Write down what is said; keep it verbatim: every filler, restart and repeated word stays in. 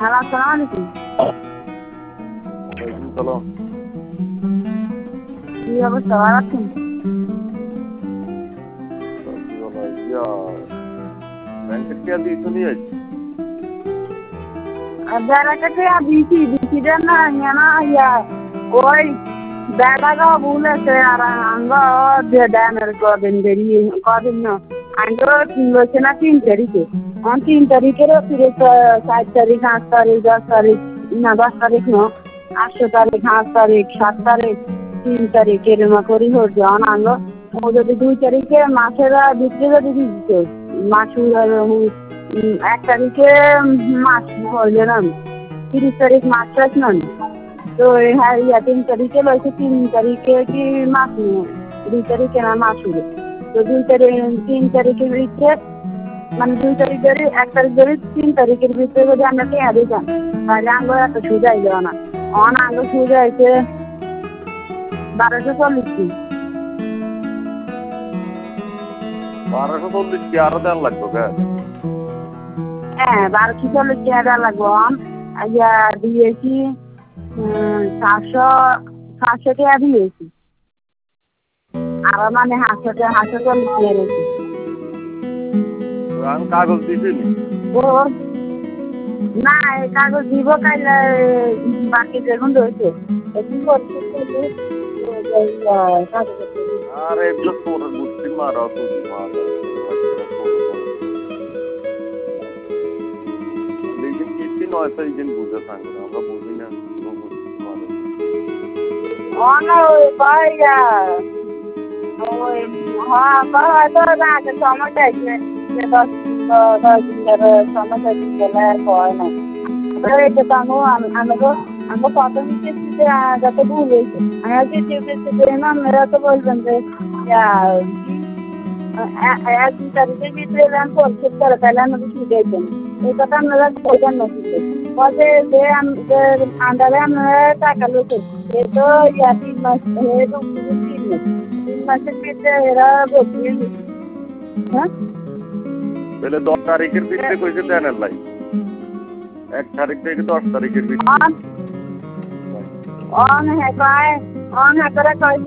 Hello, আসসালামু আলাইকুম। ওয়ালাইকুম সালাম। কি অবস্থা, ভালো আছেন? কি বলো ইয়া ব্যাংকের টিয়া দিয়ে চলে যাই। বেড়াকে দিয়েছি দিছি না না ইয়া ওই বেড়াটা বলেছে আর আঙ্গ দেনের কদিন দেরি কদিন না আঙ্গ বলছে না তিন তারিখে আমার তিন তারিখেরও ফিরে সাত তারিখ আট তারিখ দশ তারিখ না দশ তারিখ ন আটশো তারিখ আট তারিখ সাত তারিখ তিন তারিখ এরকম করি হচ্ছে আঙ্গ ও যদি দুই তারিখে মাসের ভিতরে যদি দিচ্ছে মাসুর এক তারিখে মাস হইলে না তিরিশ তারিখ মাস শেষ নন তো হ্যাঁ ইয়া তিন তারিখে লইছে তিন তারিখে কি মাস দুই তারিখে না মাস হলো তো দুই তারিখ তিন তারিখের ভিতরে মানে দুই তারিখ ধরে এক তারিখ ধরে তিন তারিখের ভিতরে যদি আমরা টেয়া দিতাম তাহলে আঙ্গ এত সুবিধা হইল না অন আঙ্গ সুবিধা হয়েছে বারোশো চল্লিশ দিন বারোশো চল্লিশ কি আরো দেওয়ার লাগবে কে? হ্যাঁ বারোশো চল্লিশ টাকা লাগবো ইয়া দিয়েছি সাতশো সাতশো টাকা দিয়েছি আর মানে হাতশো টাকা হাতশো চল্লিশ টাকা রয়েছে আমি কাগজ দিছিনি ও না এই কাগজ দিব কাইলে বাকি দেখুন রয়েছে কি করছি আর এগুলো তোর বুঝতে মারা তুই মারা लेकिन किसी नो ऐसा ही दिन बुझा सांगे আমরা বুঝি না ও বুঝতে পারে অনা ওই ভাইয়া ওই হ্যাঁ বাবা তো রাতে সময় আছে যে দশ দশ দিনের সময় আছে গেলে হয় না তাহলে এটা তামো আমাকে আমাকে কত দিতে যাতে ভুল হয়েছে আমি যে যে না মেরা তো বলবেন যে এক দুই তারিখের ভিতরে আমি পরিশোধ করে তাহলে আমাকে ছুটে দেন এই কথা আপনারা বলবেন না বলছে যে আন্ডারে আপনারা টাকা লোকে এ তো ইয়া তিন মাস হয়ে তো তিন মাস তিন মাসের ভিতরে এরা বসিয়ে হ্যাঁ তাহলে দশ তারিখের ভিতরে কইছে দেন লাই এক তারিখ থেকে দশ তারিখের ভিতরে অন হ্যাঁ কয় অন হ্যাঁ করে কয়